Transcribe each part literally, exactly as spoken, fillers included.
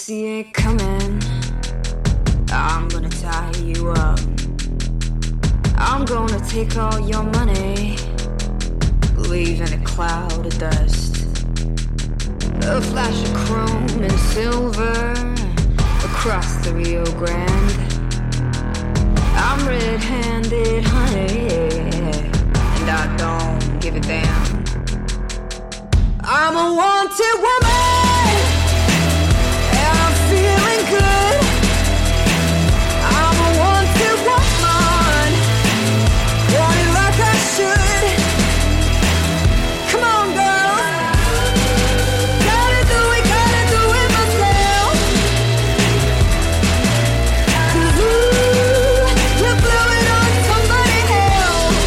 see it coming. I'm gonna tie you up. I'm gonna take all your money, leave in a cloud of dust. A flash of chrome and silver across the Rio Grande. I'm red-handed, honey, and I don't give a damn. I'm a wanted woman, and I'm feeling good. I'm a wanted woman, want it like I should. Come on, girl, gotta do it, gotta do it myself. 'Cause ooh, you blew it on somebody else.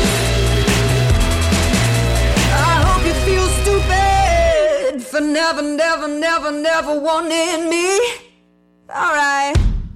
I hope you feel stupid for never, never, never, never wanting me. All right.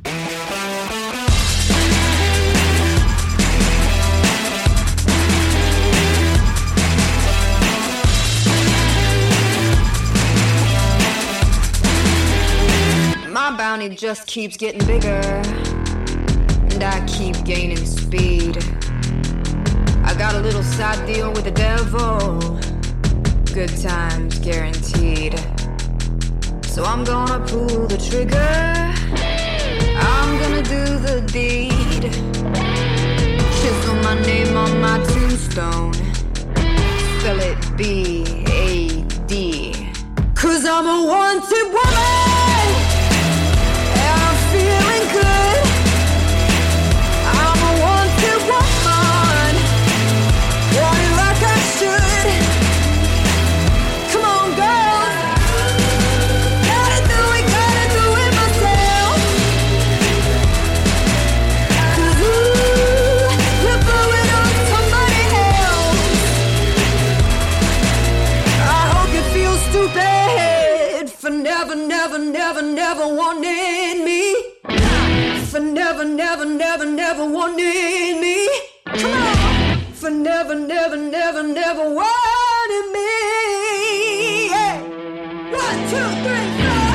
My bounty just keeps getting bigger, and I keep gaining speed. I got a little side deal with the devil, good times guaranteed. So I'm gonna pull the trigger, I'm gonna do the deed. Chisel my name on my tombstone, spell it B A D. 'Cause I'm a wanted woman, and I'm feeling good. I'm a wanted woman, want it like I should. Come on, girl, gotta do it, gotta do it myself. 'Cause ooh, you blew it on somebody else. I hope you feel stupid for never, never, never, never wanting me. For never, never, never, never wanting me. Come on. For never, never, never, never wanting me. Yeah. One, two, three, four.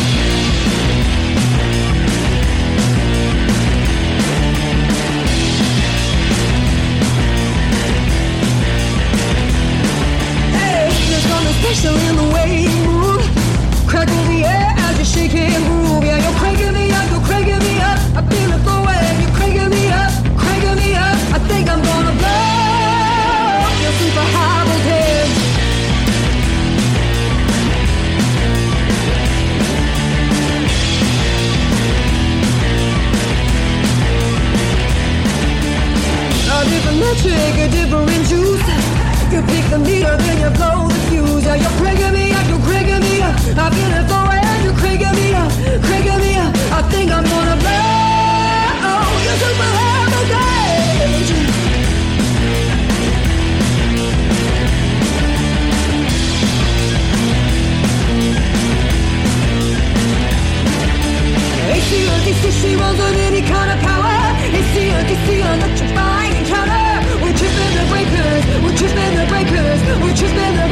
Hey, there's something special in the way you move. Crackle the air as you shake and groove. Yeah, you're cranking me up, you're cranking me up. I feel it the way you're cranking me up, cranking me up. I think I'm gonna blow your super high voltage. A different metric, a different juice. You pick the meter, then you blow the fuse. Yeah, you're cranking me up, you're cranking me up. I feel it the way you're cranking me up, cranking me up. I think I'm gonna blow your super high voltage. A C or D C, she runs on any kind of power. A C or D C, electrifying encounter. We're tripping the breakers, we're tripping the breakers, we're tripping the